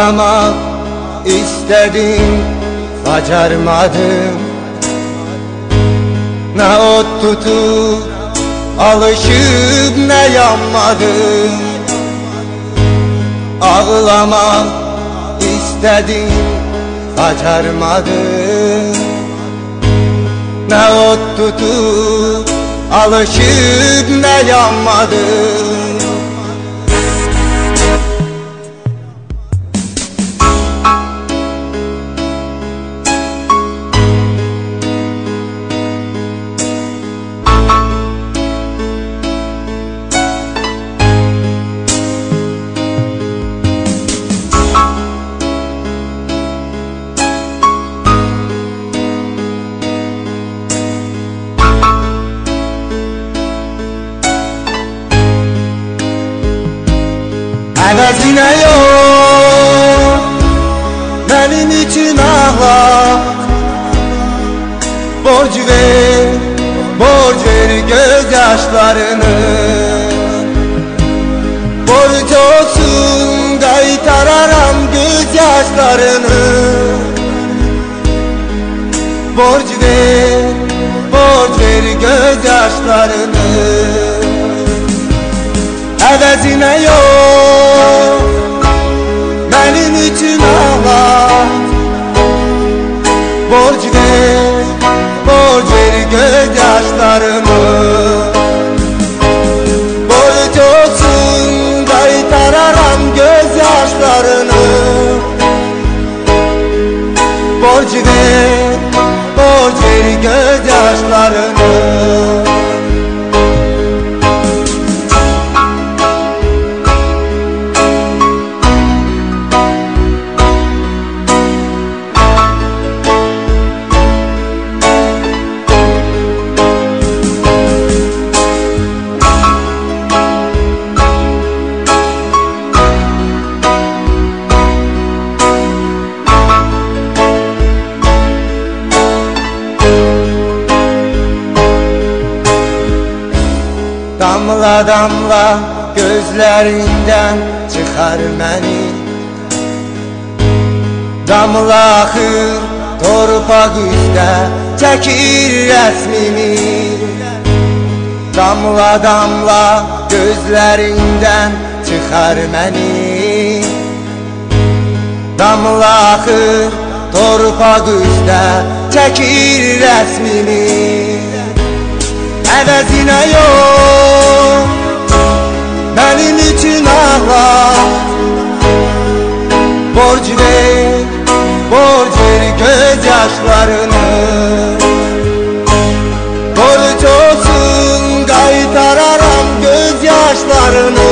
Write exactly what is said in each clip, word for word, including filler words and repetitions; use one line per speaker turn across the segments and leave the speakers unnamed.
Ağlamak istedim, bacarmadım. Ne ot tutup alışıp ne yanmadım. Ağlamak istedim, bacarmadım. Ne ot tutup alışıp ne yanmadım. Əvəzinə yox, mənim üçün ağla. Borc ver, borc ver göz yaşlarını. Borc olsun qaytararam göz yaşlarını. Borc ver, borc ver göz yaşlarını. Əvəzinə yox, mənim üçün ağla. Borc ver, borc ver göz yaşlarımı. Borc olsun qaytararam göz yaşlarını. Borc ver, borc ver göz yaşlarını. Damla damla gözlerinden çıkar beni. Damla axır torpaq üstə çəkir rəsmimi. Damla damla gözlerinden çıkar beni. Damla axır torpaq üstə çəkir rəsmimi. Əvəzinə yox, mənim üçün ağla. Borc ver, borc ver göz yaşlarını. Borc olsun qaytararam göz yaşlarını.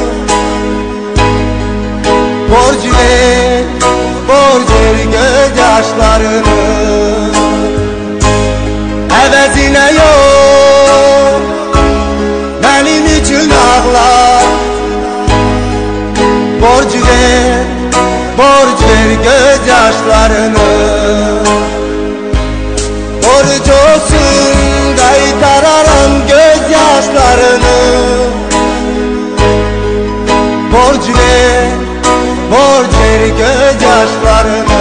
Borc ver, borc ver göz yaşlarını. Əvəzinə yox, mənim üçün ağla. Borc ver, borc ver göz yaşlarını. Borc olsun qaytararam göz yaşlarını. Borc ver, borc ver göz yaşlarını.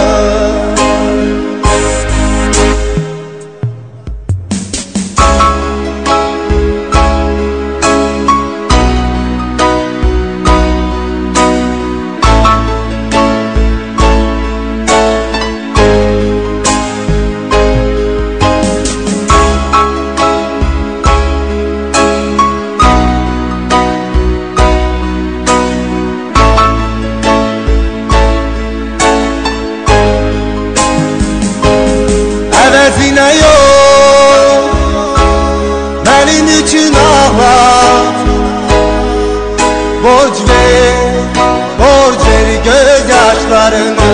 Əvəzinə yox, mənim üçün ağla. Borc ver, borc ver göz yaşlarını.